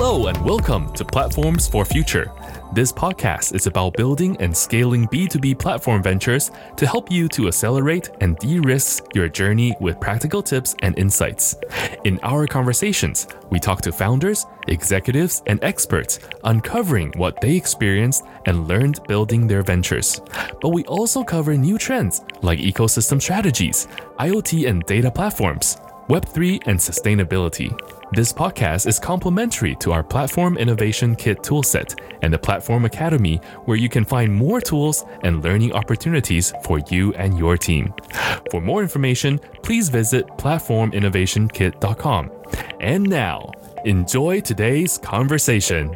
Hello and welcome to Platforms for Future. This podcast is about building and scaling B2B platform ventures to help you to accelerate and de-risk your journey with practical tips and insights. In our conversations, we talk to founders, executives, and experts, uncovering what they experienced and learned building their ventures. But we also cover new trends like ecosystem strategies, IoT and data platforms, Web3 and sustainability. This podcast is complementary to our Platform Innovation Kit toolset and the Platform Academy, where you can find more tools and learning opportunities for you and your team. For more information, please visit platforminnovationkit.com. And now, enjoy today's conversation.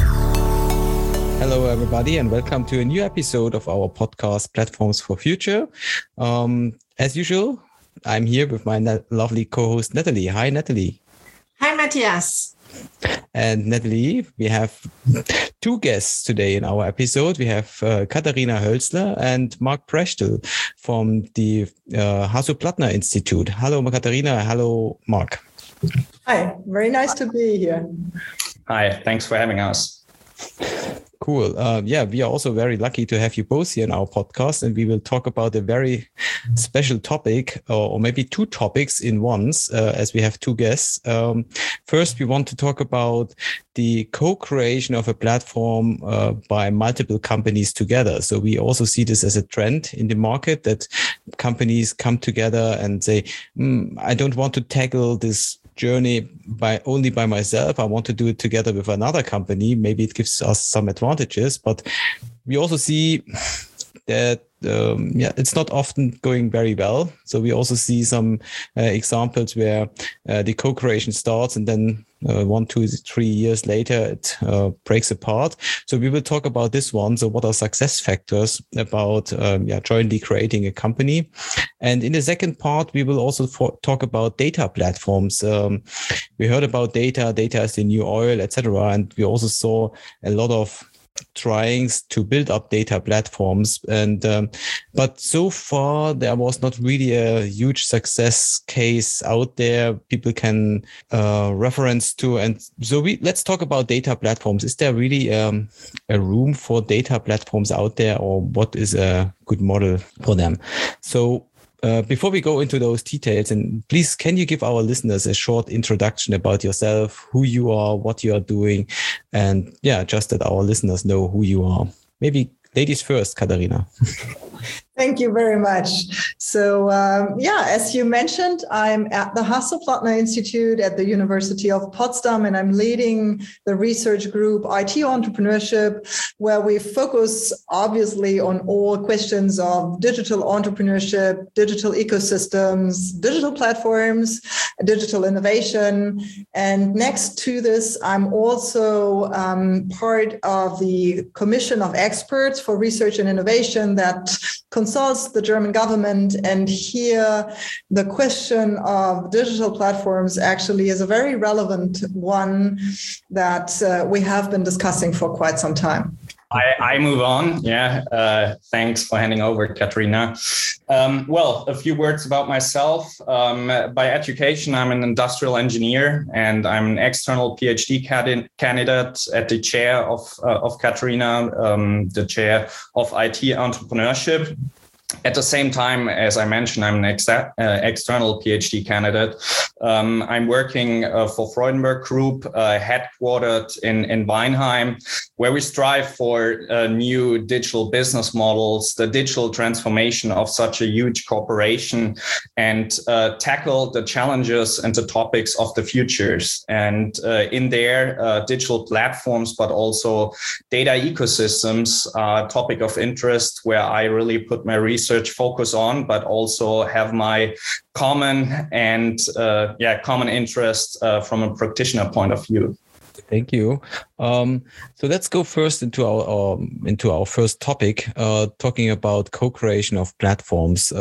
Hello, everybody, and welcome to a new episode of our podcast, Platforms for Future. As usual, I'm here with my lovely co-host, Natalie. Hi, Natalie. Hi, Matthias. And Natalie, we have two guests today in our episode. We have Katharina Hölzler and Mark Prechtel from the Hasso-Plattner Institute. Hello, Katharina. Hello, Mark. Hi, very nice to be here. Hi, thanks for having us. Cool. We are also very lucky to have you both here in our podcast, and we will talk about a very special topic, or maybe two topics in once, as we have two guests. First, we want to talk about the co-creation of a platform by multiple companies together. So we also see this as a trend in the market, that companies come together and say, I don't want to tackle this journey only by myself. I want to do it together with another company. Maybe it gives us some advantages, but we also see that it's not often going very well. So we also see some examples where the co-creation starts and then 1, 2, 3 years later it breaks apart. So we will talk about this one. So what are success factors about jointly creating a company? And in the second part, we will also talk about data platforms. We heard about data is the new oil, etc. And we also saw a lot of tryings to build up data platforms, and but so far there was not really a huge success case out there people can reference to. And so let's talk about data platforms. Is there really a room for data platforms out there, or what is a good model for them? So before we go into those details, and please, can you give our listeners a short introduction about yourself, who you are, what you are doing, and just that our listeners know who you are. Maybe ladies first, Katharina. Thank you very much. So, as you mentioned, I'm at the Hasso-Plattner Institute at the University of Potsdam, and I'm leading the research group IT Entrepreneurship, where we focus obviously on all questions of digital entrepreneurship, digital ecosystems, digital platforms, digital innovation. And next to this, I'm also part of the Commission of Experts for Research and Innovation that consults the German government. And here, the question of digital platforms actually is a very relevant one that we have been discussing for quite some time. I move on. Thanks for handing over, Katharina. A few words about myself. By education, I'm an industrial engineer, and I'm an external PhD candidate at the chair of Katharina, the chair of IT entrepreneurship. At the same time, as I mentioned, I'm an external PhD candidate. I'm working for Freudenberg Group, headquartered in Weinheim, where we strive for new digital business models, the digital transformation of such a huge corporation, and tackle the challenges and the topics of the futures. And in there, digital platforms, but also data ecosystems are a topic of interest where I really put my research focus on, but also have my common interest from a practitioner point of view. Thank you. So let's go first into our first topic, talking about co-creation of platforms.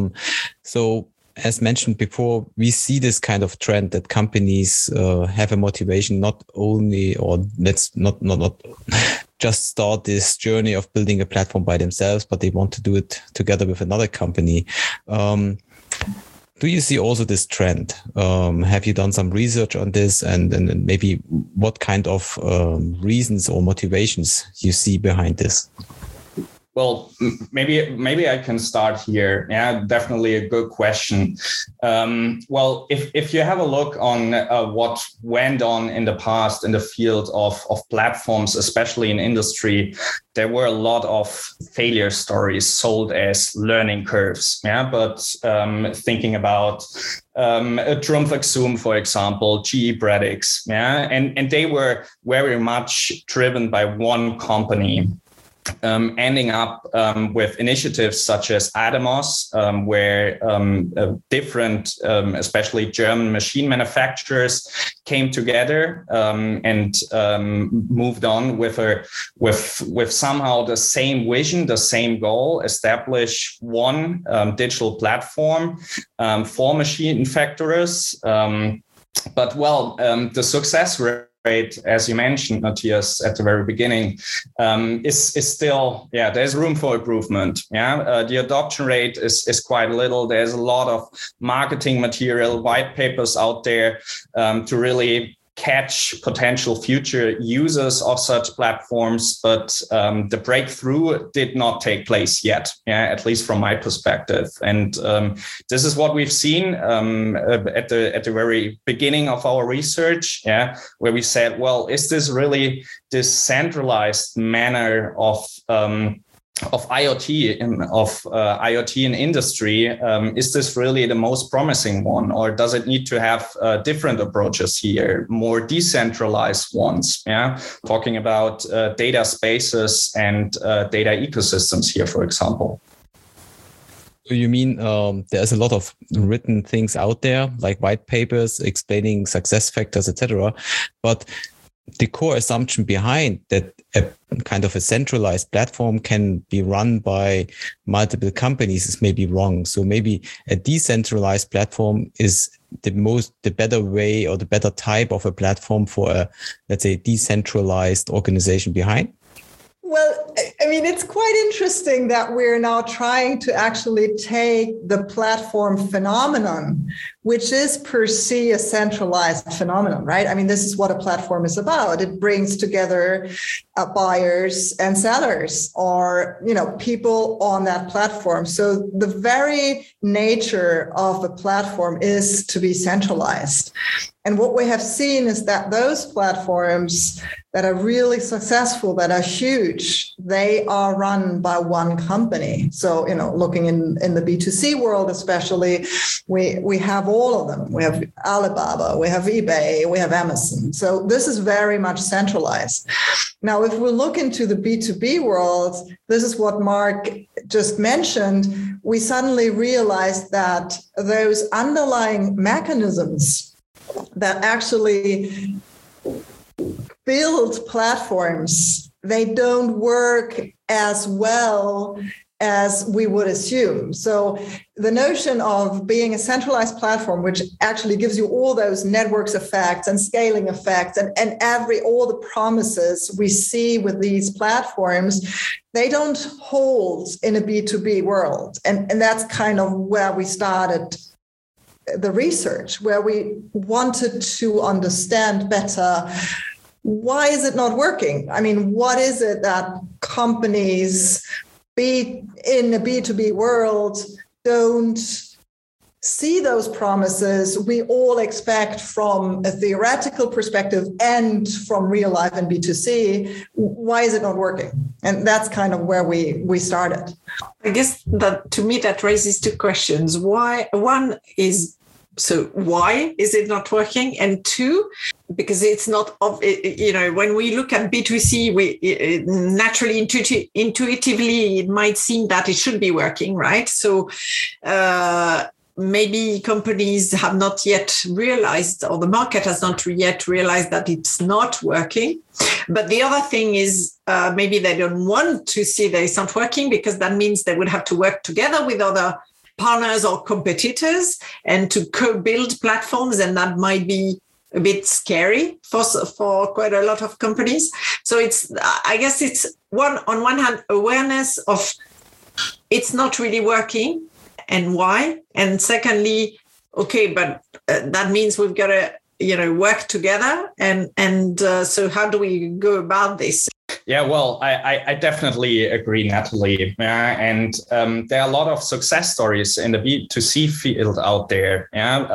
So as mentioned before, we see this kind of trend that companies have a motivation not only, or let's not just start this journey of building a platform by themselves, but they want to do it together with another company. do you see also this trend? Have you done some research on this, and maybe what kind of reasons or motivations you see behind this? Well, maybe I can start here. Yeah, definitely a good question. Well, if you have a look on what went on in the past in the field of platforms, especially in industry, there were a lot of failure stories sold as learning curves. Yeah, but thinking about Trumpf Exum, for example, GE Predix, yeah, and they were very much driven by one company. Ending up with initiatives such as Atomos, where different, especially German machine manufacturers, came together and moved on with somehow the same vision, the same goal: establish one digital platform for machine manufacturers. But the success rate, as you mentioned, Matthias, at the very beginning, is still, there's room for improvement. The adoption rate is quite little. There's a lot of marketing material, white papers out there to really catch potential future users of such platforms, but the breakthrough did not take place yet, at least from my perspective. And this is what we've seen at the very beginning of our research, where we said, well, is this really this centralized manner of IoT in industry? Is this really the most promising one, or does it need to have different approaches here, more decentralized ones? Talking about data spaces and data ecosystems here, for example. So you mean there's a lot of written things out there, like white papers explaining success factors, etc., but the core assumption behind that a kind of a centralized platform can be run by multiple companies is maybe wrong. So maybe a decentralized platform is the better way or the better type of a platform for a, let's say, decentralized organization behind. Well, I mean, it's quite interesting that we're now trying to actually take the platform phenomenon, which is per se a centralized phenomenon, right? I mean, this is what a platform is about. It brings together buyers and sellers, or, people on that platform. So the very nature of a platform is to be centralized. And what we have seen is that those platforms that are really successful, that are huge, they are run by one company. So, looking in the B2C world, especially, we have all of them. We have Alibaba, we have eBay, we have Amazon. So this is very much centralized. Now, if we look into the B2B world, this is what Mark just mentioned. We suddenly realized that those underlying mechanisms that actually build platforms, they don't work as well as we would assume. So the notion of being a centralized platform, which actually gives you all those networks effects and scaling effects and all the promises we see with these platforms, they don't hold in a B2B world. And that's kind of where we started the research, where we wanted to understand better, why is it not working? I mean, what is it that companies in the B2B world don't see those promises we all expect from a theoretical perspective and from real life in B2C? Why is it not working? And that's kind of where we started. I guess that to me that raises two questions. Why? One is, so why is it not working? And two, because it's not, when we look at B2C, we naturally, intuitively, it might seem that it should be working, right? So maybe companies have not yet realized, or the market has not yet realized that it's not working. But the other thing is maybe they don't want to see that it's not working, because that means they would have to work together with other partners or competitors and to co-build platforms, and that might be a bit scary for quite a lot of companies. So I guess it's on one hand, awareness of it's not really working and why, and secondly, okay, but that means we've got to, work together. And so how do we go about this? Yeah, well, I definitely agree, Natalie. And there are a lot of success stories in the B2C field out there.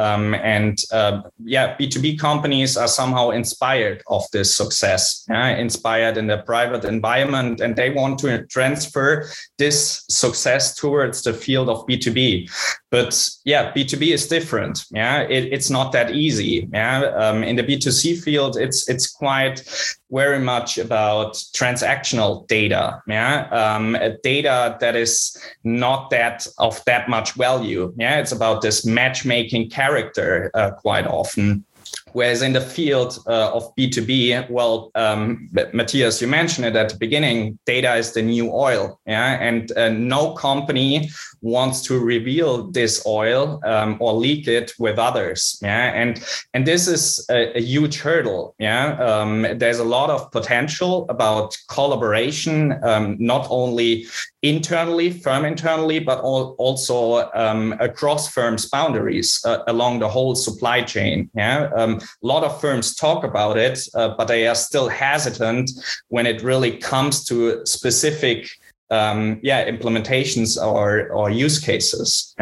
B2B companies are somehow inspired of this success, inspired in the private environment, and they want to transfer this success towards the field of B2B. But B2B is different. It's not that easy. In the B2C field, it's quite very much about transactional data, data that is not that of that much value. It's about this matchmaking character quite often. Whereas in the field of B2B, Matthias, you mentioned it at the beginning, data is the new oil. And no company wants to reveal this oil or leak it with others. And this is a huge hurdle. There's a lot of potential about collaboration, not only firm internally, but also across firms' boundaries along the whole supply chain. A lot of firms talk about it, but they are still hesitant when it really comes to specific implementations or use cases.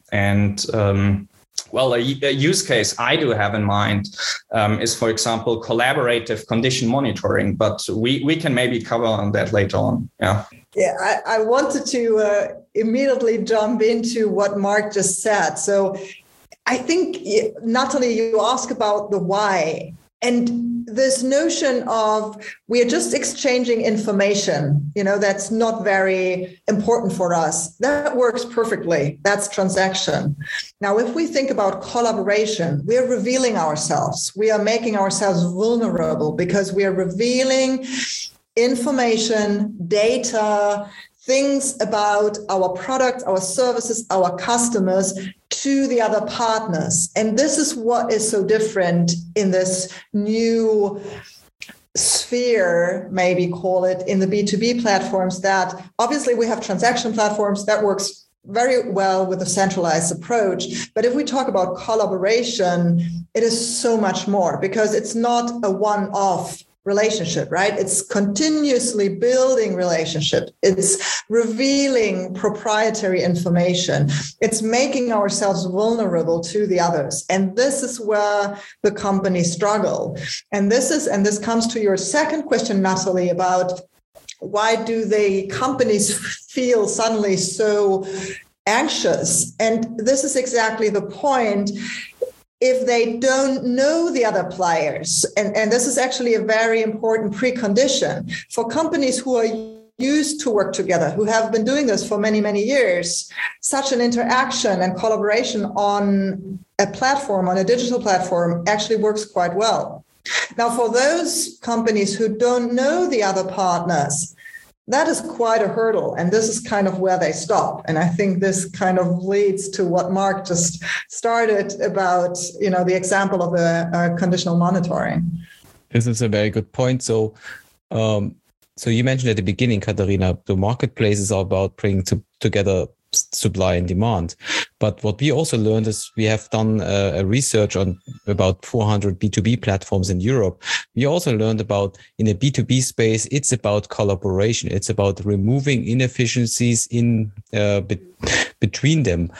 A use case I do have in mind is, for example, collaborative condition monitoring, but we can maybe cover on that later on. Yeah, I wanted to immediately jump into what Mark just said. So I think, Natalie, you asked about the why. And this notion of we are just exchanging information, that's not very important for us. That works perfectly. That's transaction. Now, if we think about collaboration, we are revealing ourselves. We are making ourselves vulnerable because we are revealing information, data, things about our products, our services, our customers to the other partners. And this is what is so different in this new sphere, maybe call it, in the B2B platforms, that obviously we have transaction platforms that works very well with a centralized approach. But if we talk about collaboration, it is so much more because it's not a one-off relationship, right? It's continuously building relationship. It's revealing proprietary information. It's making ourselves vulnerable to the others. And this is where the companies struggle. And this comes to your second question, Natalie, about why do the companies feel suddenly so anxious? And this is exactly the point. If they don't know the other players, and this is actually a very important precondition for companies who are used to work together, who have been doing this for many, many years, such an interaction and collaboration on a platform, on a digital platform, actually works quite well. Now, for those companies who don't know the other partners, that is quite a hurdle. And this is kind of where they stop. And I think this kind of leads to what Mark just started about, the example of the conditional monitoring. This is a very good point. So you mentioned at the beginning, Katharina, the marketplaces are about bringing together supply and demand. But what we also learned is we have done a research on about 400 B2B platforms in Europe. We also learned about in a B2B space, it's about collaboration. It's about removing inefficiencies in between them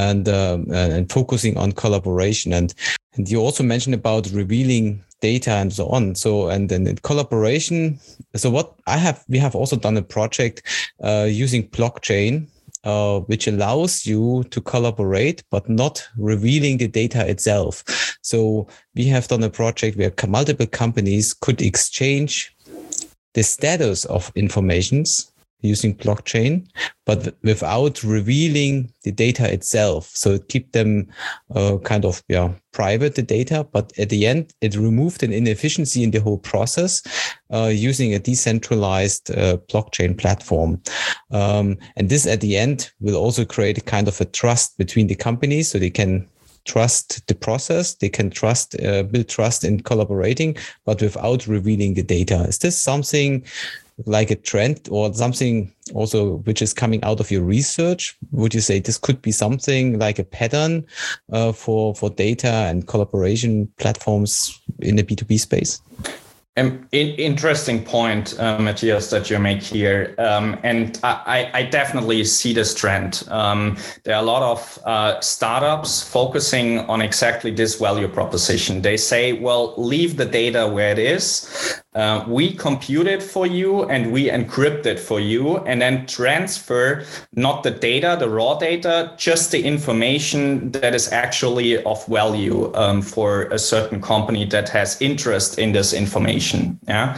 and focusing on collaboration. And you also mentioned about revealing data and so on. So, and then in collaboration. So we have also done a project using blockchain, which allows you to collaborate, but not revealing the data itself. So we have done a project where multiple companies could exchange the status of informations using blockchain, but without revealing the data itself. So keep them private, the data, but at the end, it removed an inefficiency in the whole process using a decentralized blockchain platform. And this at the end will also create a kind of a trust between the companies, so they can trust the process, they can build trust in collaborating, but without revealing the data. Is this something like a trend or something also which is coming out of your research? Would you say this could be something like a pattern for data and collaboration platforms in the B2B space? Interesting point, Matthias, that you make here. And I definitely see this trend. There are a lot of startups focusing on exactly this value proposition. They say, well, leave the data where it is. We compute it for you and we encrypt it for you, and then transfer not the data, the raw data, just the information that is actually of value for a certain company that has interest in this information. Yeah,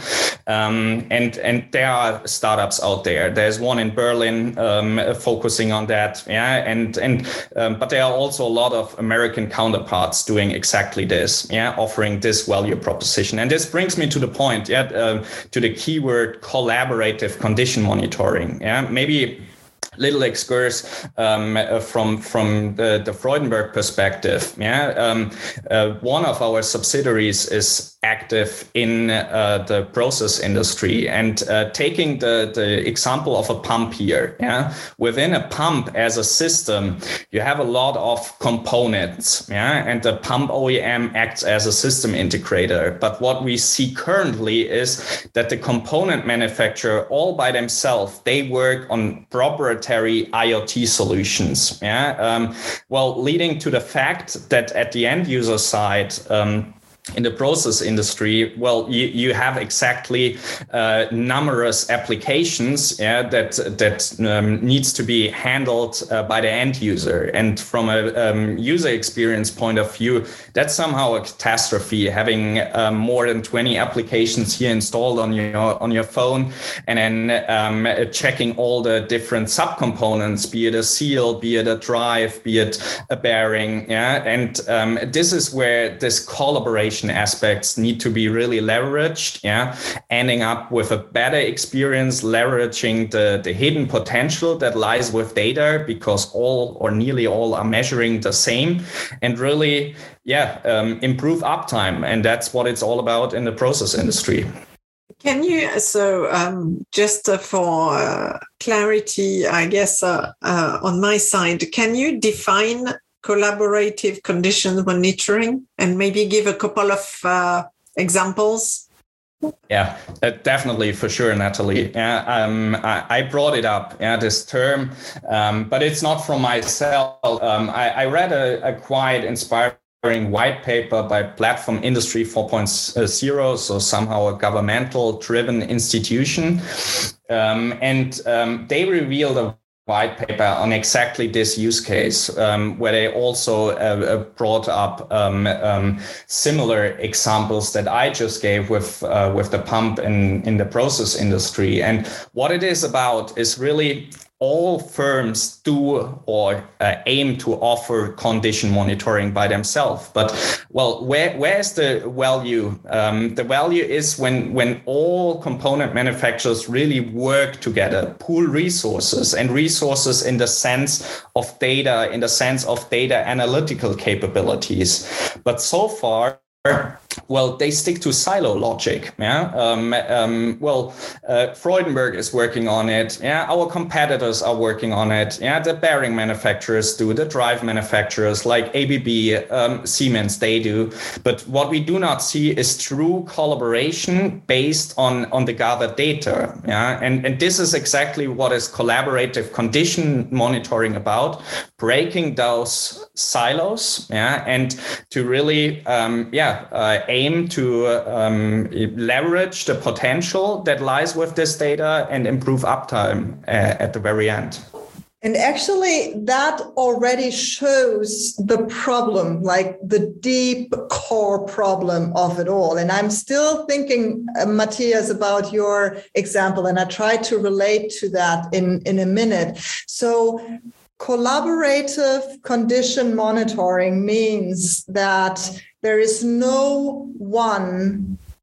and there are startups out there. There's one in Berlin focusing on that. Yeah, but there are also a lot of American counterparts doing exactly this. Yeah, offering this value proposition, and this brings me to the point. To the keyword collaborative condition monitoring. Yeah, maybe little excursus from the Freudenberg perspective. Yeah, one of our subsidiaries is active in the process industry, and taking the example of a pump here. Yeah, within a pump as a system, you have a lot of components. Yeah, and the pump OEM acts as a system integrator. But what we see currently is that the component manufacturer, all by themselves, they work on proprietary IoT solutions. Yeah, leading to the fact that at the end user side, in the process industry, you have exactly numerous applications that needs to be handled by the end user. And from a user experience point of view, that's somehow a catastrophe. Having more than 20 applications here installed on your phone, and then checking all the different subcomponents, be it a seal, be it a drive, be it a bearing. Yeah, and this is where this collaboration aspects need to be really leveraged, ending up with a better experience, leveraging the hidden potential that lies with data, because all or nearly all are measuring the same, and really improve uptime. And that's what it's all about in the process industry. Can you, just for clarity, I guess, on my side, can you define collaborative condition monitoring and maybe give a couple of examples? Yeah, definitely, for sure, Natalie. I brought it up, this term, but it's not from myself. I read a quite inspiring white paper by Platform Industry 4.0, so somehow a governmental driven institution. And they revealed a white paper on exactly this use case, where they also brought up similar examples that I just gave with the pump in the process industry. And what it is about is really all firms do or aim to offer condition monitoring by themselves. But where's the value? The value is when all component manufacturers really work together, pool resources, and resources in the sense of data, in the sense of data analytical capabilities. But so far, they stick to silo logic. Freudenberg is working on it. Our competitors are working on it. The bearing manufacturers do, the drive manufacturers like ABB, Siemens, they do. But what we do not see is true collaboration based on the gathered data. And this is exactly what is collaborative condition monitoring about, breaking those silos, and to really, aim to leverage the potential that lies with this data and improve uptime at the very end. And actually, that already shows the problem, like the deep core problem of it all. And I'm still thinking, Matthias, about your example, and I try to relate to that in a minute. So collaborative condition monitoring means that there is no one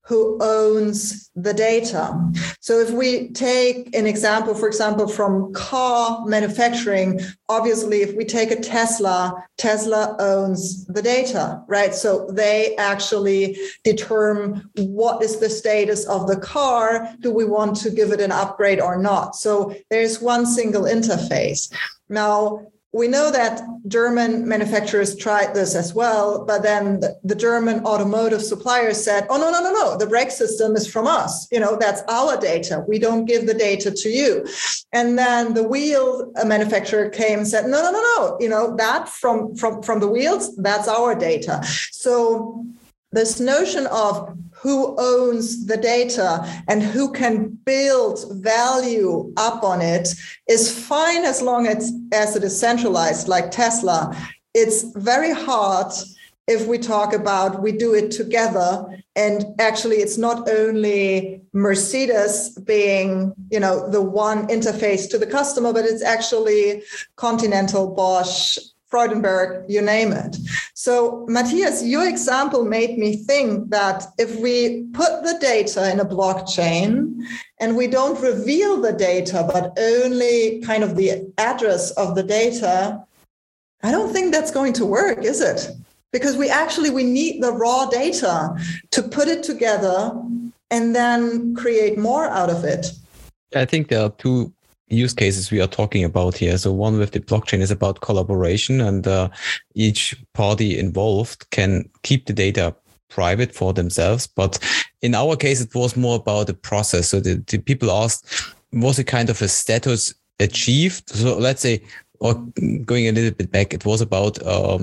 who owns the data. So if we take an example, for example, from car manufacturing, obviously, if we take a Tesla owns the data, right? So they actually determine what is the status of the car. Do we want to give it an upgrade or not? So there's one single interface. Now, we know that German manufacturers tried this as well, but then the German automotive suppliers said, oh, no, the brake system is from us. That's our data. We don't give the data to you. And then the wheel manufacturer came and said, no, that from the wheels, that's our data. So this notion of who owns the data and who can build value up on it is fine as long as it is centralized, like Tesla. It's very hard if we talk about we do it together. And actually, it's not only Mercedes being, the one interface to the customer, but it's actually Continental, Bosch, Freudenberg, you name it. So, Matthias, your example made me think that if we put the data in a blockchain and we don't reveal the data, but only kind of the address of the data, I don't think that's going to work, is it? Because we need the raw data to put it together and then create more out of it. I think there are two use cases we are talking about here. So one with the blockchain is about collaboration, and each party involved can keep the data private for themselves. But in our case, it was more about the process. So the people asked, was it kind of a status achieved? So let's say, or going a little bit back, it was about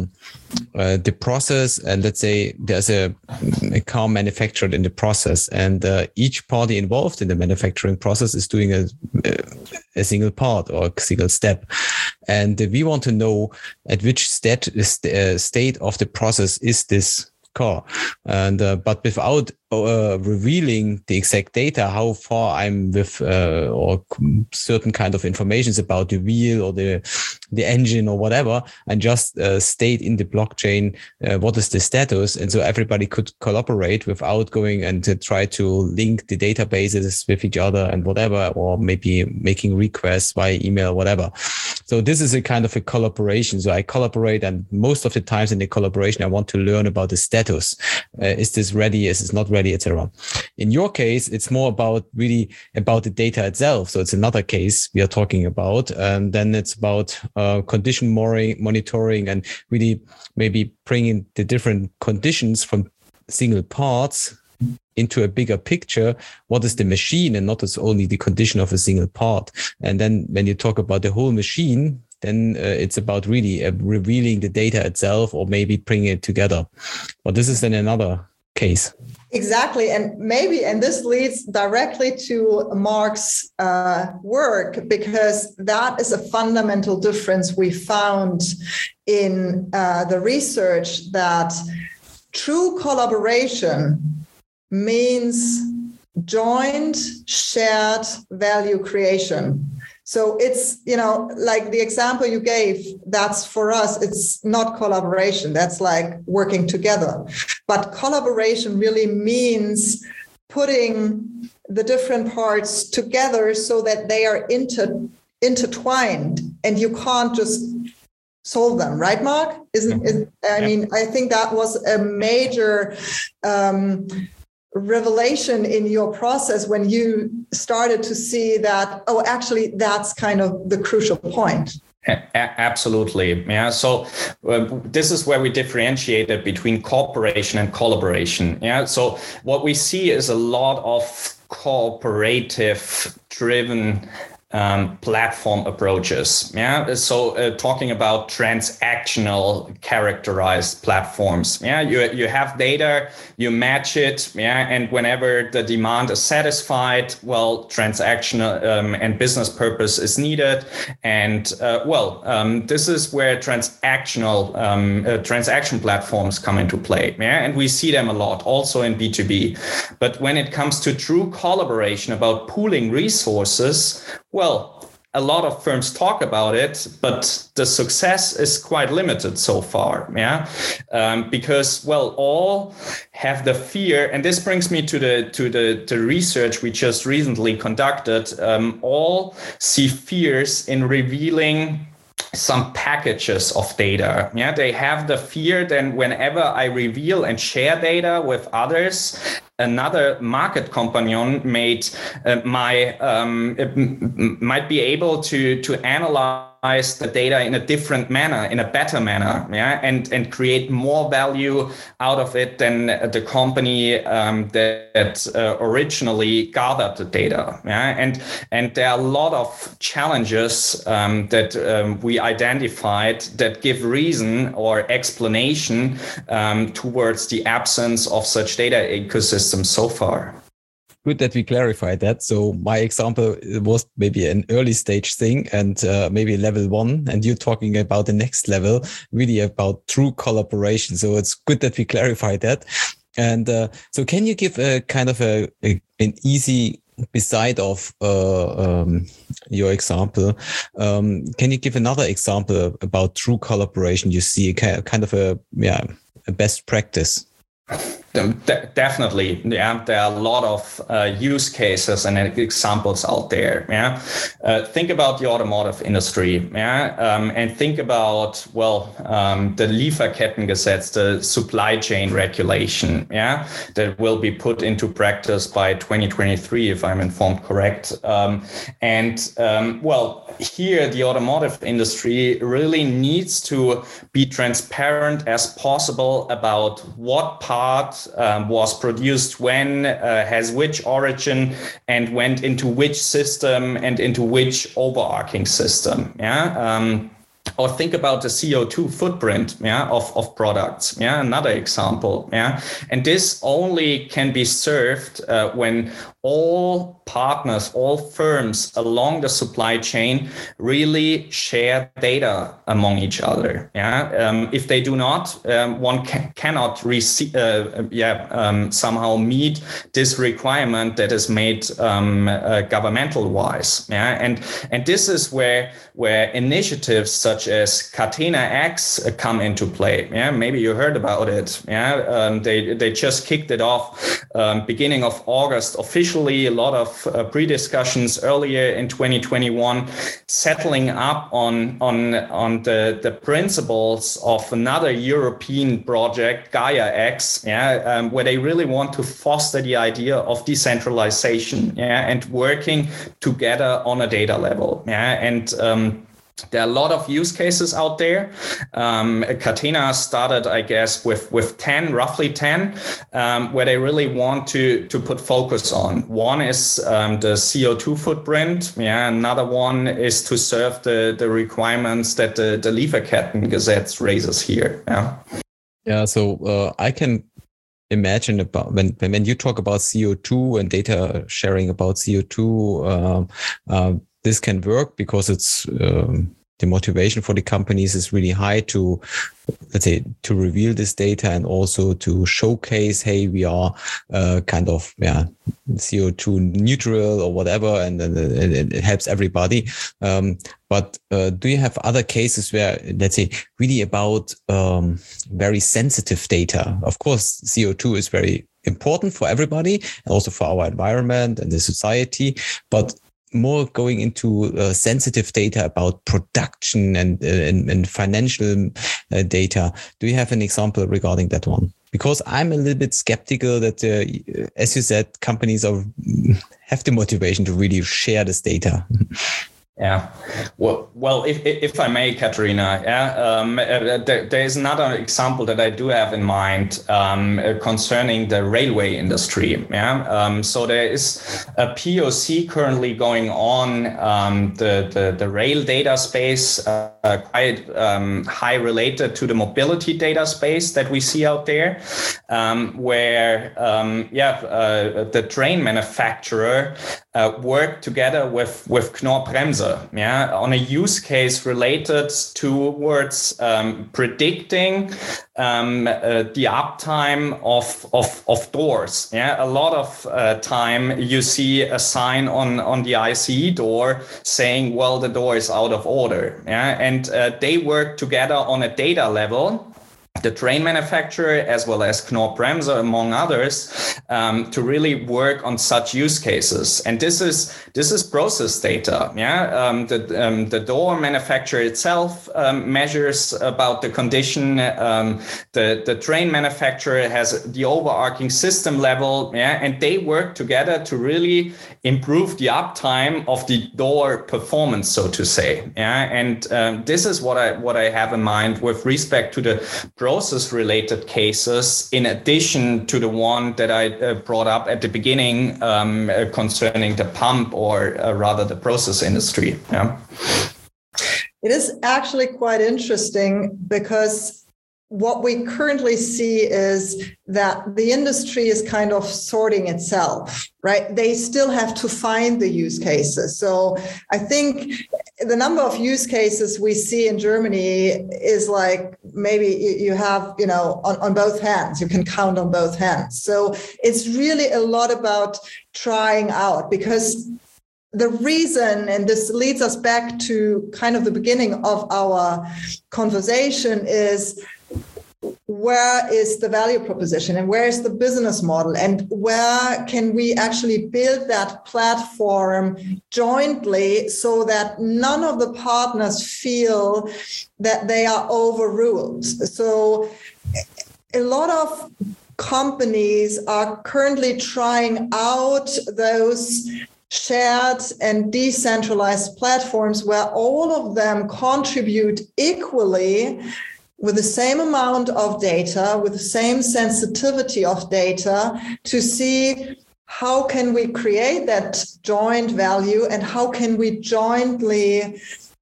the process. And let's say there's a car manufactured in the process, and each party involved in the manufacturing process is doing a single part or a single step. And we want to know at which state of the process is this car, and but without revealing the exact data, how far I'm with or certain kind of informations about the wheel or the engine or whatever, and just state in the blockchain what is the status, and so everybody could collaborate without going and to try to link the databases with each other and whatever, or maybe making requests via email, whatever. So this is a kind of a collaboration. So I collaborate, and most of the times in the collaboration, I want to learn about the status. Is this ready? Is it not ready, etc. In your case, it's more about really about the data itself. So it's another case we are talking about. And then it's about condition monitoring and really maybe bringing the different conditions from single parts into a bigger picture. What is the machine, and not as only the condition of a single part. And then when you talk about the whole machine, then it's about really revealing the data itself, or maybe bringing it together. But this is then another case. Exactly. And this leads directly to Mark's work, because that is a fundamental difference we found in the research, that true collaboration means joint shared value creation. So it's, like the example you gave, that's for us, it's not collaboration. That's like working together. But collaboration really means putting the different parts together so that they are intertwined, and you can't just solve them, right, Mark? I think that was a major revelation in your process when you started to see that, actually, that's kind of the crucial point. Absolutely. Yeah. So this is where we differentiated between cooperation and collaboration. Yeah. So what we see is a lot of cooperative driven platform approaches. Yeah. So talking about transactional characterized platforms. Yeah. You have data, you match it. Yeah. And whenever the demand is satisfied, transactional and business purpose is needed. And this is where transaction platforms come into play. Yeah. And we see them a lot also in B2B. But when it comes to true collaboration about pooling resources, a lot of firms talk about it, but the success is quite limited so far. Yeah, because all have the fear, and this brings me to the research we just recently conducted. All see fears in revealing some packages of data. Yeah, they have the fear then whenever I reveal and share data with others, another market companion might be able to analyze the data in a different manner, in a better manner, and create more value out of it than the company that originally gathered the data. And there are a lot of challenges that we identified that give reason or explanation towards the absence of such data ecosystems so far. Good that we clarified that. So my example was maybe an early stage thing and maybe level 1, and you're talking about the next level, really about true collaboration. So it's good that we clarified that. And so can you give a kind of an easy, beside of your example, can you give another example about true collaboration? You see kind of a best practice. Definitely, yeah. There are a lot of use cases and examples out there. Yeah, think about the automotive industry. Yeah, and think about the Lieferkettengesetz, the supply chain regulation. Yeah, that will be put into practice by 2023, if I'm informed correct. Here the automotive industry really needs to be transparent as possible about what part was produced when, has which origin, and went into which system and into which overarching system. Yeah. Or think about the CO2 footprint of products. Yeah, another example. Yeah, and this only can be served when all partners, all firms along the supply chain really share data among each other. Yeah, if they do not, one cannot somehow meet this requirement that is made governmental wise. Yeah, and this is where initiatives such as Catena-X come into play. Yeah, maybe you heard about it. Yeah, they just kicked it off beginning of August officially. A lot of pre-discussions earlier in 2021, settling up on the principles of another European project, Gaia-X. Yeah, where they really want to foster the idea of decentralization. Yeah, and working together on a data level. Yeah, and there are a lot of use cases out there. Catena started, I guess, with roughly 10, where they really want to put focus on. One is the CO2 footprint. Yeah, another one is to serve the requirements that the Lieferkettengesetz raises here. Yeah. Yeah. So I can imagine about when you talk about CO2 and data sharing about CO2. This can work because it's the motivation for the companies is really high to, let's say, to reveal this data and also to showcase, hey, we are kind of CO2 neutral or whatever, and it helps everybody. But do you have other cases where, let's say, really about very sensitive data? Of course, CO2 is very important for everybody and also for our environment and the society, but more going into sensitive data about production and financial data. Do you have an example regarding that one? Because I'm a little bit skeptical that, as you said, companies have the motivation to really share this data. Yeah, well, if I may, Katerina, there is another example that I do have in mind concerning the railway industry. Yeah, so there is a POC currently going on the rail data space, quite high related to the mobility data space that we see out there, where the train manufacturer worked together with Knorr-Bremse, on a use case related towards predicting the uptime of doors. A lot of time you see a sign on the ICE door saying, well, the door is out of order. And they work together on a data level, the train manufacturer as well as Knorr-Bremse, among others, to really work on such use cases. And this is process data. The door manufacturer itself measures about the condition. The train manufacturer has the overarching system level. And they work together to really improve the uptime of the door performance, so to say. And this is what I have in mind with respect to the process-related cases, in addition to the one that I brought up at the beginning concerning the pump, or rather the process industry. It is actually quite interesting, because what we currently see is that the industry is kind of sorting itself, right? They still have to find the use cases. So I think the number of use cases we see in Germany is like, maybe you have, on both hands, you can count on both hands. So it's really a lot about trying out, because the reason, and this leads us back to kind of the beginning of our conversation, is where is the value proposition and where is the business model, and where can we actually build that platform jointly so that none of the partners feel that they are overruled. So a lot of companies are currently trying out those shared and decentralized platforms where all of them contribute equally, with the same amount of data, with the same sensitivity of data, to see how can we create that joint value and how can we jointly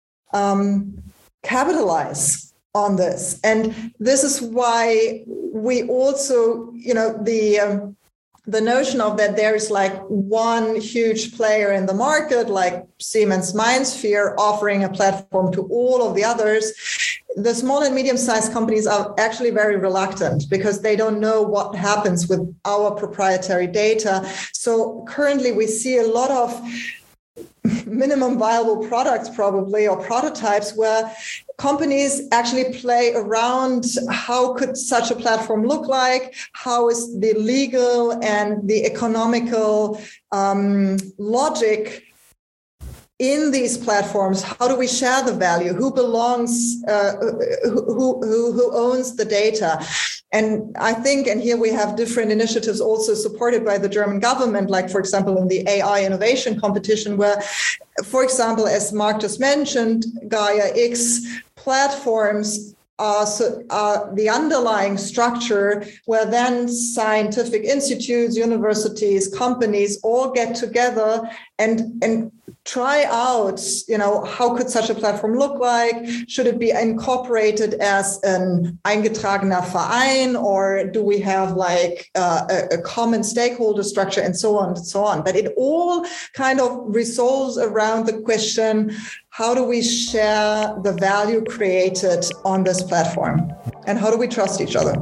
capitalize on this. And this is why we also, the notion of that there is like one huge player in the market, like Siemens MindSphere, offering a platform to all of the others. The small and medium-sized companies are actually very reluctant, because they don't know what happens with our proprietary data. So currently we see a lot of minimum viable products, probably, or prototypes, where companies actually play around how could such a platform look like, how is the legal and the economical logic in these platforms, how do we share the value, who belongs, who owns the data. And I think, and here we have different initiatives also supported by the German government, like, for example, in the AI innovation competition, where, for example, as Mark just mentioned, Gaia X platforms are the underlying structure, where then scientific institutes, universities, companies all get together and try out, how could such a platform look like? Should it be incorporated as an eingetragener Verein, or do we have like a common stakeholder structure, and so on and so on? But it all kind of resolves around the question, how do we share the value created on this platform? And how do we trust each other?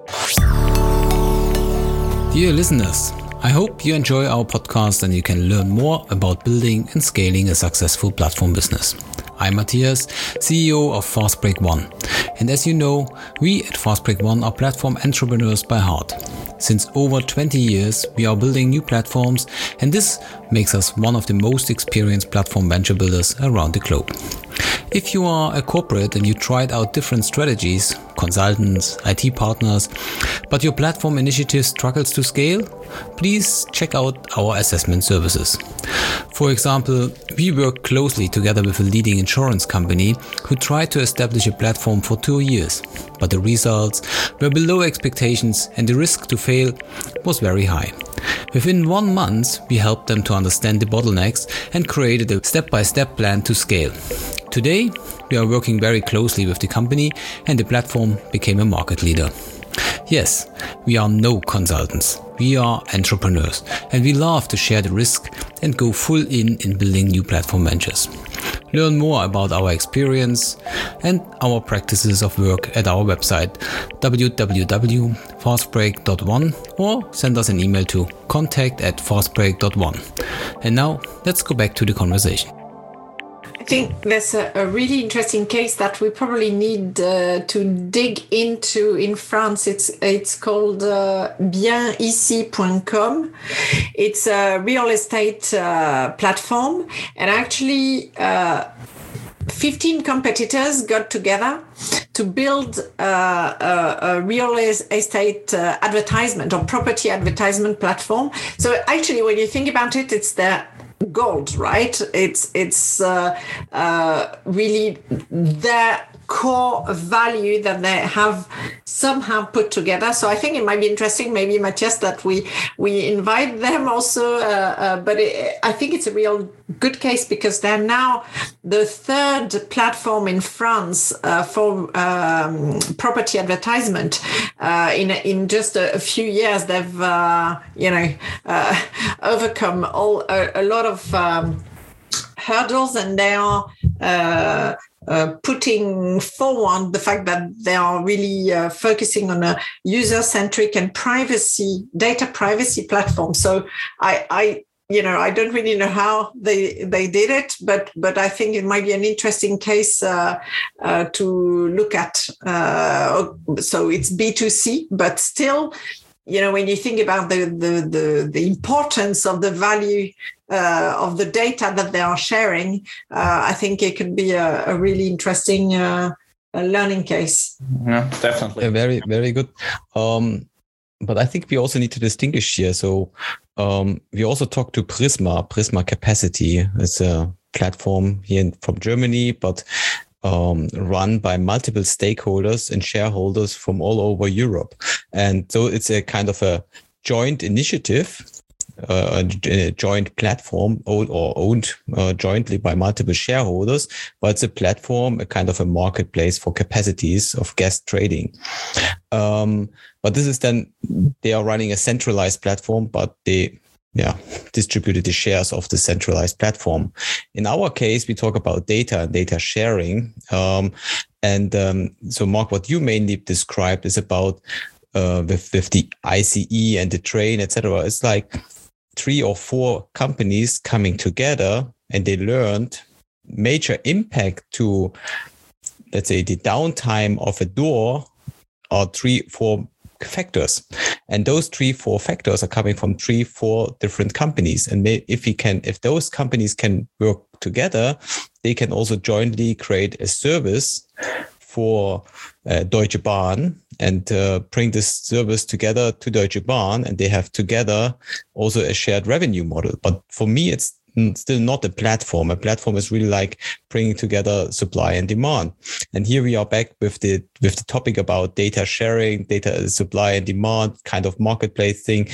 Dear listeners, I hope you enjoy our podcast and you can learn more about building and scaling a successful platform business. I'm Matthias, CEO of Fastbreak One. And as you know, we at Fastbreak One are platform entrepreneurs by heart. Since over 20 years, we are building new platforms, and this makes us one of the most experienced platform venture builders around the globe. If you are a corporate and you tried out different strategies, consultants, IT partners, but your platform initiative struggles to scale, please check out our assessment services. For example, we work closely together with a leading insurance company who tried to establish a platform for 2 years, but the results were below expectations and the risk to fail was very high. Within 1 month, we helped them to understand the bottlenecks and created a step-by-step plan to scale. Today, we are working very closely with the company and the platform became a market leader. Yes, we are no consultants. We are entrepreneurs, and we love to share the risk and go full in building new platform ventures. Learn more about our experience and our practices of work at our website www.fastbreak.one or send us an email to contact@fastbreak.one. And now let's go back to the conversation. I think there's a really interesting case that we probably need to dig into in France. It's called bienici.com. It's a real estate platform, and actually 15 competitors got together to build a real estate advertisement or property advertisement platform. So actually, when you think about it, it's their gold, right? It's really their core value that they have somehow put together. So I think it might be interesting, maybe Matthias, that we invite them also. But I think it's a real good case because they're now the third platform in France for property advertisement. In just a few years, they've overcome a lot of hurdles, and they are putting forward the fact that they are really focusing on a user-centric and data privacy platform. So I don't really know how they did it, but I think it might be an interesting case to look at. So it's B2C, but still, when you think about the importance of the value of the data that they are sharing, I think it could be a really interesting learning case. Yeah, definitely. Very, very good. But I think we also need to distinguish here. So we also talked to Prisma Capacity. It's a platform here from Germany, but run by multiple stakeholders and shareholders from all over Europe. And so it's a kind of a joint initiative, a joint platform owned jointly by multiple shareholders, but it's a platform, a kind of a marketplace for capacities of gas trading. But this is then, they are running a centralized platform, but they distributed the shares of the centralized platform. In our case, we talk about data and data sharing. So Mark, what you mainly described is about with the ICE and the train, etc. It's like 3 or 4 companies coming together, and they learned major impact to, let's say, the downtime of a door are 3-4 factors, and those 3-4 factors are coming from 3-4 different companies. And if those companies can work together, they can also jointly create a service for Deutsche Bahn and bring this service together to Deutsche Bahn, and they have together also a shared revenue model. But for me, it's still not a platform. A platform is really like bringing together supply and demand. And here we are back with the topic about data sharing, data supply and demand, kind of marketplace thing.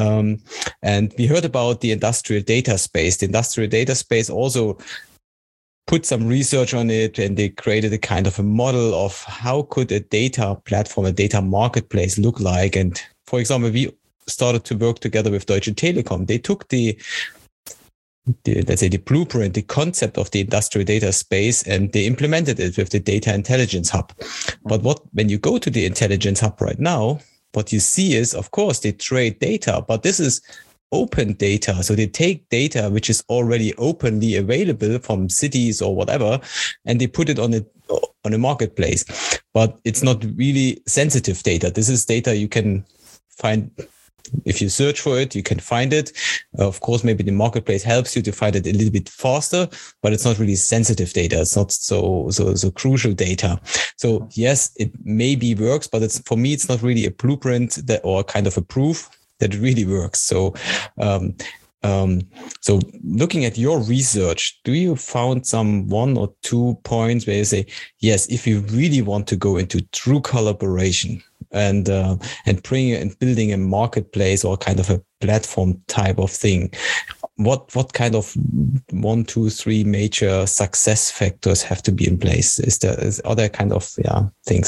And we heard about the industrial data space. The industrial data space also put some research on it, and they created a kind of a model of how could a data platform, a data marketplace look like. And for example, we started to work together with Deutsche Telekom. They took let's say the blueprint, the concept of the industrial data space, and they implemented it with the data intelligence hub. But when you go to the intelligence hub right now, what you see is, of course, they trade data, but this is open data. So they take data which is already openly available from cities or whatever, and they put it on a marketplace. But it's not really sensitive data. This is data you can find. If you search for it, you can find it. Of course, maybe the marketplace helps you to find it a little bit faster, but it's not really sensitive data. It's not so crucial data. So yes, it maybe works, but for me, it's not really a blueprint or kind of a proof that it really works. So, so looking at your research, do you found some 1 or 2 points where you say, yes, if you really want to go into true collaboration and building a marketplace or kind of a platform type of thing, what kind of 1, 2, 3 major success factors have to be in place? Are there kind of things?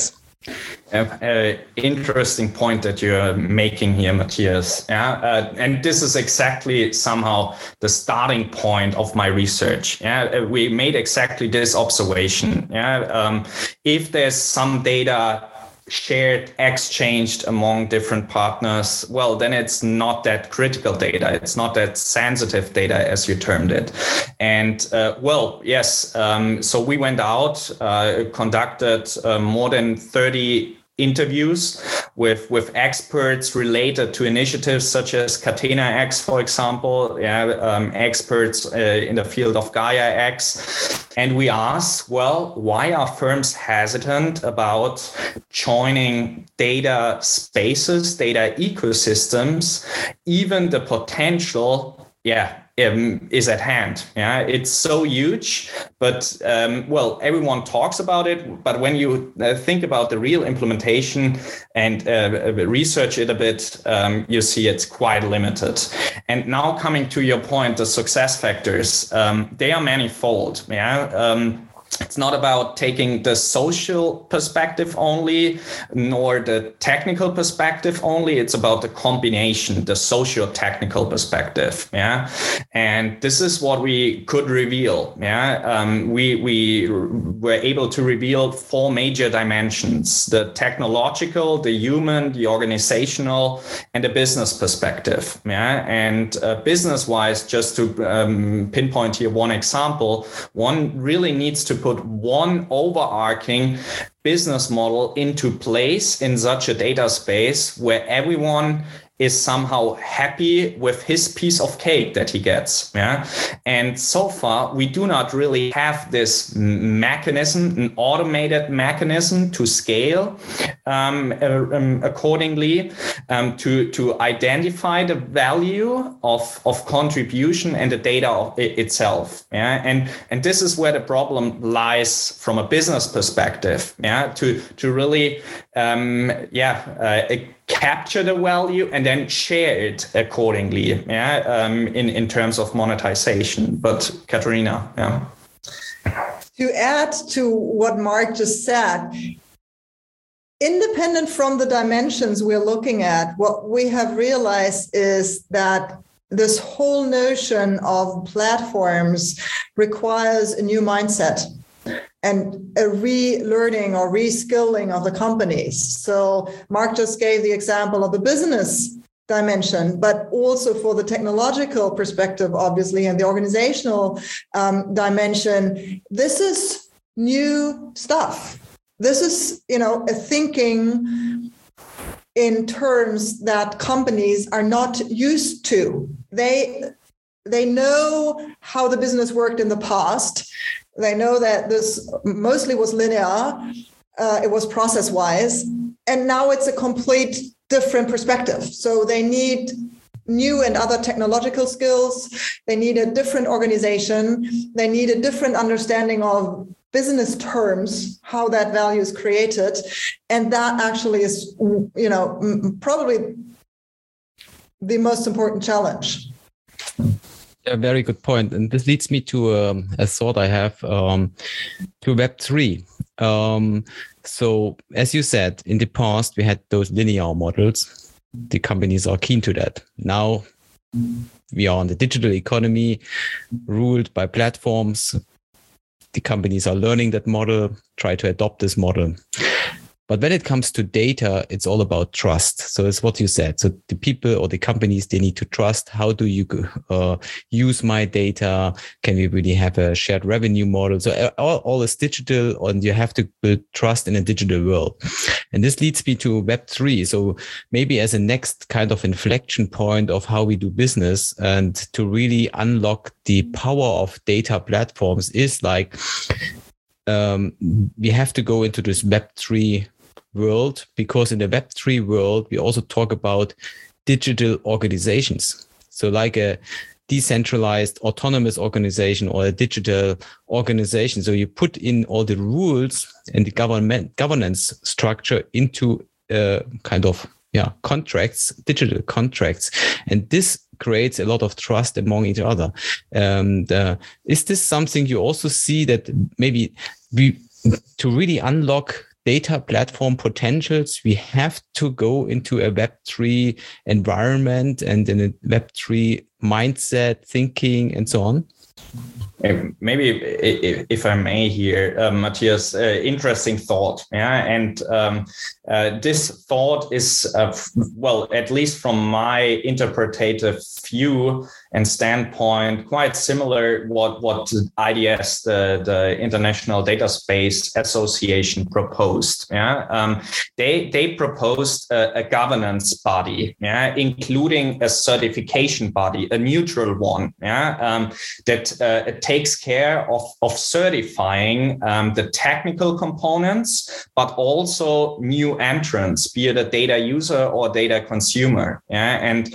Interesting point that you're making here, Matthias. Yeah, and this is exactly somehow the starting point of my research. Yeah, we made exactly this observation. Yeah, if there's some data shared, exchanged among different partners, well, then it's not that critical data. It's not that sensitive data, as you termed it. And well, yes. So we went out, conducted more than 30 interviews with experts related to initiatives such as Catena-X, for example, experts in the field of Gaia-X. And we asked, well, why are firms hesitant about joining data spaces, data ecosystems, even the potential, is at hand. Yeah, it's so huge, but well, everyone talks about it. But when you think about the real implementation and research it a bit, you see it's quite limited. And now coming to your point, the success factors, they are manifold. Yeah. It's not about taking the social perspective only, nor the technical perspective only. It's about the combination, the socio-technical perspective. Yeah, and this is what we could reveal. Yeah, we were able to reveal 4 major dimensions: the technological, the human, the organizational, and the business perspective. Yeah, and business-wise, just to pinpoint here one example, one really needs to put one overarching business model into place in such a data space where everyone is somehow happy with his piece of cake that he gets. Yeah. And so far, we do not really have this mechanism, an automated mechanism to scale accordingly, to identify the value of contribution and the data itself. Yeah. And this is where the problem lies from a business perspective. Yeah. To really, capture the value and then share it accordingly, in terms of monetization. But Katharina, To add to what Mark just said, independent from the dimensions we're looking at, what we have realized is that this whole notion of platforms requires a new mindset and a relearning or reskilling of the companies. So Mark just gave the example of the business dimension, but also for the technological perspective, obviously, and the organizational dimension, this is new stuff. This is, a thinking in terms that companies are not used to. They know how the business worked in the past. They know that this mostly was linear, it was process-wise, and now it's a complete different perspective. So they need new and other technological skills. They need a different organization. They need a different understanding of business terms, how that value is created. And that actually is, probably the most important challenge. A very good point. And this leads me to a thought I have to Web3. So as you said, in the past, we had those linear models. The companies are keen to that. Now we are on the digital economy ruled by platforms. The companies are learning that model, try to adopt this model. But when it comes to data, it's all about trust. So it's what you said. So the people or the companies, they need to trust. How do you use my data? Can we really have a shared revenue model? So all is digital, and you have to build trust in a digital world. And this leads me to Web3. So maybe as a next kind of inflection point of how we do business and to really unlock the power of data platforms is like, we have to go into this Web3 world, because in the Web3 world, we also talk about digital organizations. So like a decentralized autonomous organization or a digital organization. So you put in all the rules and the governance structure into kind of contracts, digital contracts. And this creates a lot of trust among each other. And is this something you also see that maybe to really unlock data platform potentials, we have to go into a Web3 environment and in a Web3 mindset, thinking, and so on? Maybe if I may here, Matthias, interesting thought. Yeah. And this thought is, well, at least from my interpretative view and standpoint, quite similar what IDS, the International Data Space Association, proposed. Yeah. They proposed a governance body, yeah, including a certification body, a neutral one, yeah, that takes care of certifying the technical components, but also new entrants, be it a data user or data consumer. Yeah, and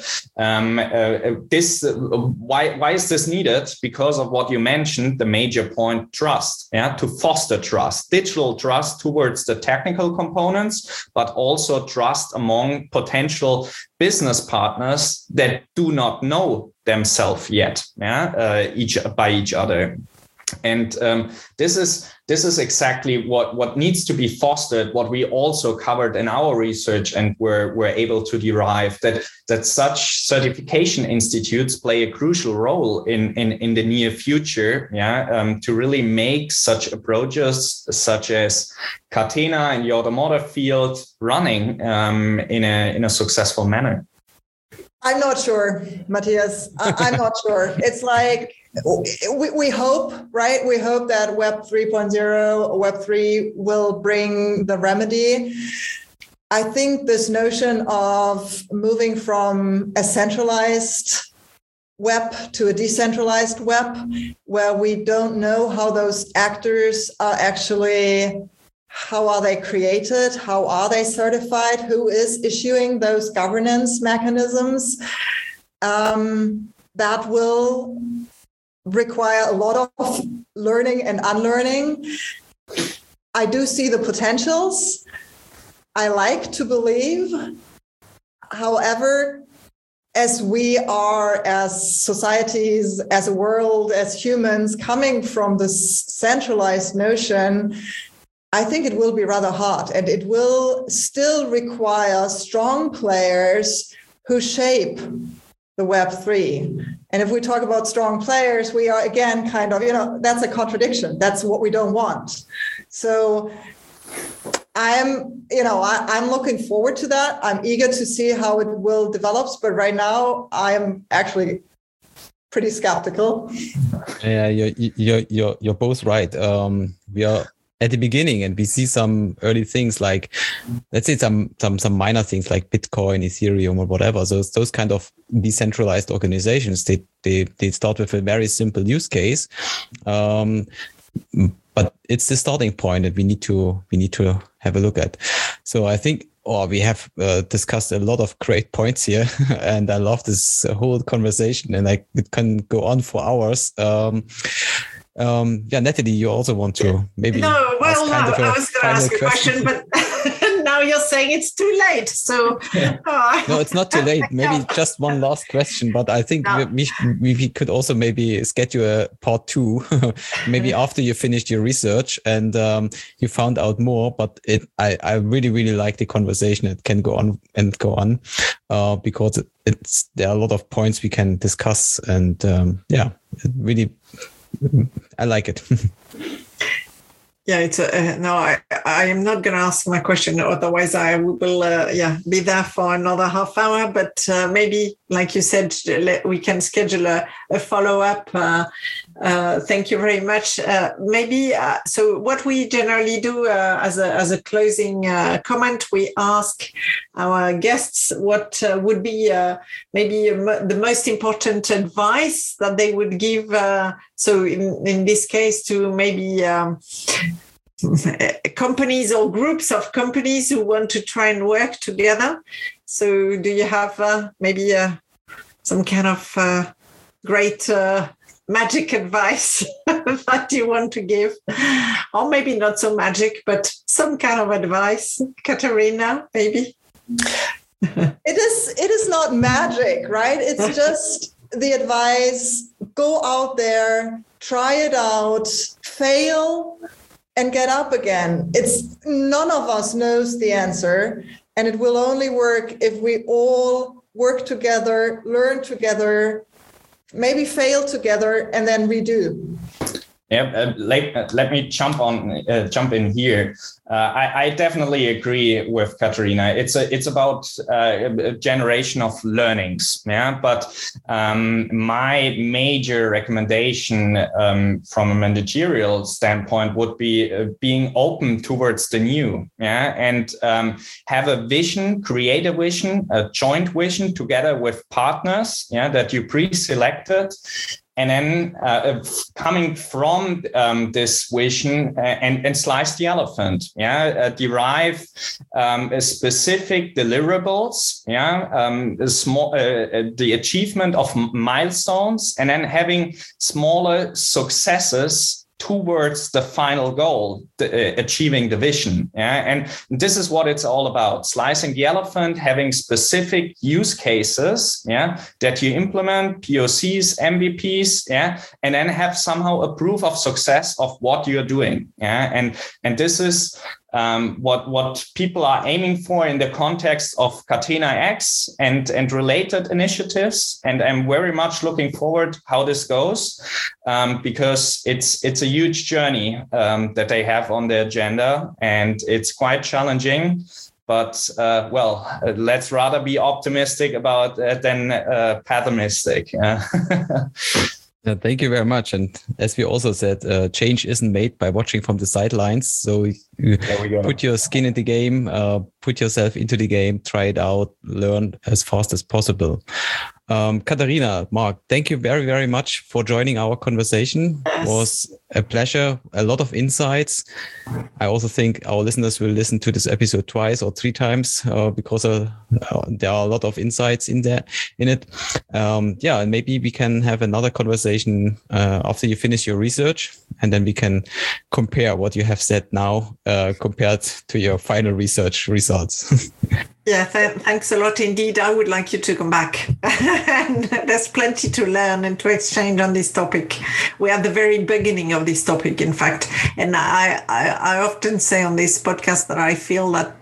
this why is this needed? Because of what you mentioned, the major point, trust. Yeah, to foster trust, digital trust towards the technical components, but also trust among potential business partners that do not know themselves yet, yeah, each other. And this is exactly what needs to be fostered, what we also covered in our research, and we're able to derive that such certification institutes play a crucial role in the near future, yeah, to really make such approaches such as Catena in the automotive field running in a successful manner. I'm not sure, Matthias. I'm not sure. It's like we hope, right? We hope that Web 3.0, Web 3 will bring the remedy. I think this notion of moving from a centralized web to a decentralized web, where we don't know how those actors are actually, how are they created? How are they certified? Who is issuing those governance mechanisms? That will require a lot of learning and unlearning. I do see the potentials. I like to believe. However, as we are, as societies, as a world, as humans, coming from this centralized notion, I think it will be rather hard, and it will still require strong players who shape the Web3. And if we talk about strong players, we are again kind of, that's a contradiction. That's what we don't want. So I'm looking forward to that. I'm eager to see how it will develop. But right now, I'm actually pretty skeptical. Yeah, you're both right. We are at the beginning, and we see some early things like, let's say some minor things like Bitcoin, Ethereum, or whatever. So those kind of decentralized organizations, they start with a very simple use case, but it's the starting point that we need to have a look at. So I think, we have discussed a lot of great points here, and I love this whole conversation, and it can go on for hours. Natalie, you also want to maybe? No, well, I was going to ask a question, but now you're saying it's too late. So no, it's not too late. Maybe just one last question, but I think we could also maybe schedule a part 2, maybe after you finished your research and you found out more. But I really, really like the conversation. It can go on and go on because there are a lot of points we can discuss, and it really. I like it. Yeah, it's no. I am not going to ask my question. Otherwise, I will be there for another half hour. But maybe, like you said, we can schedule a follow up. Thank you very much. Maybe so. What we generally do as a closing comment, we ask our guests what would be maybe the most important advice that they would give. So in this case, to maybe companies or groups of companies who want to try and work together. So do you have maybe some kind of great magic advice that you want to give? Or maybe not so magic, but some kind of advice. Katarina, maybe? It is not magic, right? It's just the advice. Go out there, try it out, fail, and get up again. It's none of us knows the answer, and it will only work if we all work together, learn together, maybe fail together, and then redo. Yeah, let me jump in here. I definitely agree with Katharina. It's about a generation of learnings. Yeah, but my major recommendation from a managerial standpoint would be being open towards the new. Yeah, and have a vision, create a vision, a joint vision together with partners. Yeah, that you pre-selected. And then coming from this vision and slice the elephant, derive specific deliverables, the achievement of milestones, and then having smaller successes towards the final goal, achieving the vision. And this is what it's all about: slicing the elephant, having specific use cases, that you implement, POCs, MVPs, and then have somehow a proof of success of what you're doing. And this is what people are aiming for in the context of Catena X and related initiatives. And I'm very much looking forward how this goes, because it's a huge journey that they have on the agenda, and it's quite challenging. But let's rather be optimistic about than pessimistic. Thank you very much. And as we also said, change isn't made by watching from the sidelines. So you put your skin in the game, put yourself into the game, try it out, learn as fast as possible. Katharina, Mark, thank you very, very much for joining our conversation. Yes. It was a pleasure, a lot of insights. I also think our listeners will listen to this episode twice or three times because there are a lot of insights in it. And maybe we can have another conversation after you finish your research, and then we can compare what you have said now compared to your final research results. Yeah, thanks a lot indeed. I would like you to come back. And there's plenty to learn and to exchange on this topic. We're at the very beginning of this topic, in fact. And I often say on this podcast that I feel that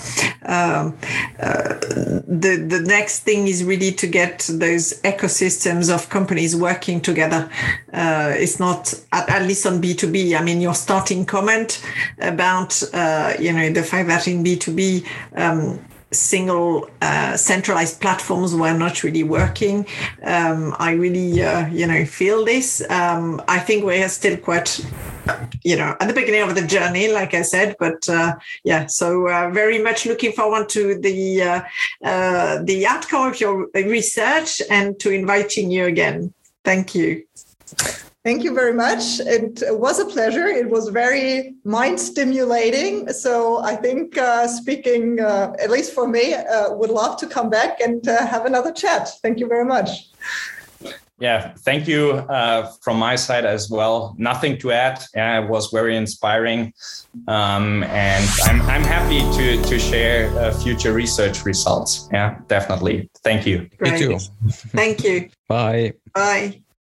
the next thing is really to get those ecosystems of companies working together. It's not, at least on B2B. I mean, your starting comment about, the fact that in B2B, single centralized platforms were not really working. I really, feel this. I think we are still quite, at the beginning of the journey, like I said. But so very much looking forward to the outcome of your research and to inviting you again. Thank you. Thank you very much. It was a pleasure. It was very mind stimulating. So I think speaking, at least for me, would love to come back and have another chat. Thank you very much. Yeah, thank you from my side as well. Nothing to add. Yeah, it was very inspiring. And I'm happy to share future research results. Yeah, definitely. Thank you. Great. Me too. Thank you. Bye. Bye.